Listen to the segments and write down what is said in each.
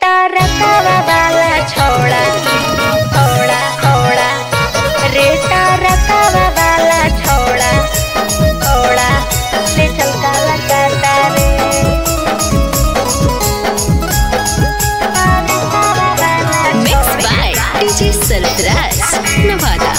रेटा रकावा वाला छोड़ा छोड़ा छोड़ा रेटा रकावा वाला छोड़ा छोड़ा ले चल काला काटा रे Mixed by DJ Sarfraz, Nevada.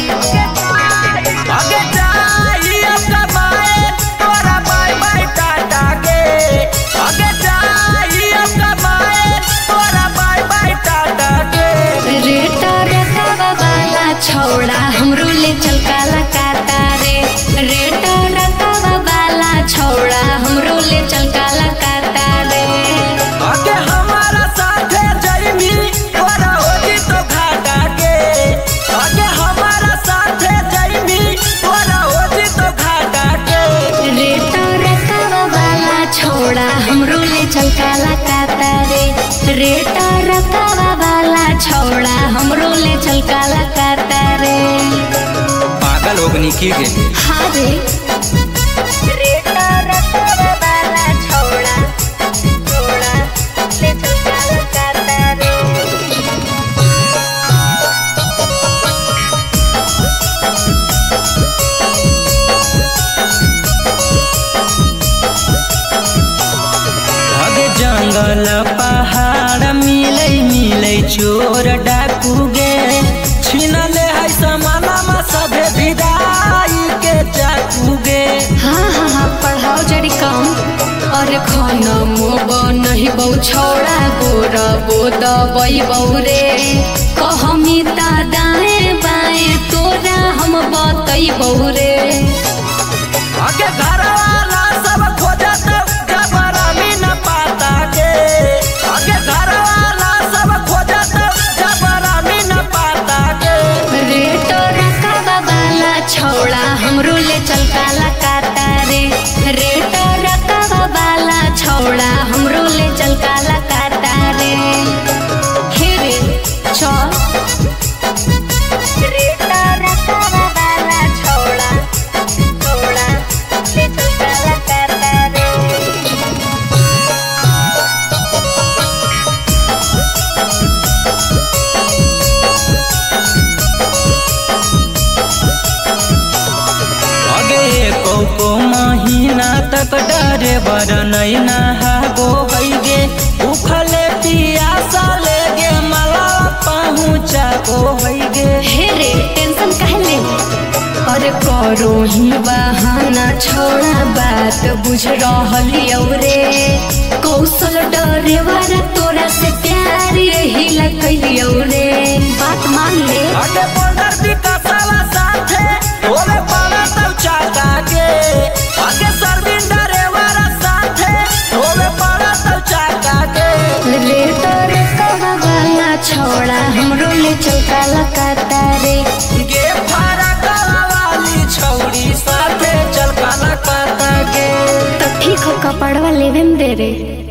आगे जाइए कमाए तोरा बाय बाय टाटा के आगे जाइए कमाए तोरा बाय बाय टाटा के रेटा रकावा वाला छोड़ा हमरो ले चल काला काटा रे रेटा रकावा वाला छोड़ा हमरो ले चल काला काटा रे आगे हमारा साथे जइमी तोरा होगी तो घाटा के आगे हमारा साथे जइमी तोरा होगी तो घाटा के रेटा रकावा वाला छोड़ा हमरो ले चल काला काटा रे रेटा रकावा वाला छोड़ा हमरो ले चल काला काटा रे पागल होगनी की गे हाँ रे रेटा रकावा वाला छोड़ा छोड़ा ले चल काला काटा रे आगे जंगल पहाड़ मिले मिले चोर डाकू गे छीनले है समाना सभे विदाई के चाकू गे हाँ हाँ हाँ पढ़ाओ जड़ी कम और खाना मोब नहीं बहु छोड़ा गोर बोद बई बहु रे कहमी ता दाएं बाएं तोरा हम बतई बहु रे आगे घर वाला सब खोजत जबरामी न पाता गे आगे घर वाला सब खोजत जबरामी न पाता गे रेट रकावा वाला छोड़ा हमरो ले चल काला काटा रे रेट रकावा वाला छोड़ा हमरो ले चल काला काटा रे हे रे चल रेटा रकावा वाला छोड़ा छोड़ा ले चल काला काटा रे आगे को महीना तक डरे बर नहीं नहा गो गे उखले पियासा ले गे मला पहुँचा गो गे हे रे टेंशन काहे ले अरे करो ही बहाना छोड़ा बात बुझ रहलियौ रे कौशल डरे वाला तोरा से प्यार यही लगलियौ रे बात मान ले आगे बोलर विकासवा साथे होवे पावे तब चाका के आगे सरविन डरे वाला साथे होवे पावे तब चाका के रेट रकावा वाला छोड़ा हमरो ले चल काला काटा रे गे फारा काला वाली छौड़ी साथे चल काला काटा के तो ठीक हो कपड़वा लेवे में दे रे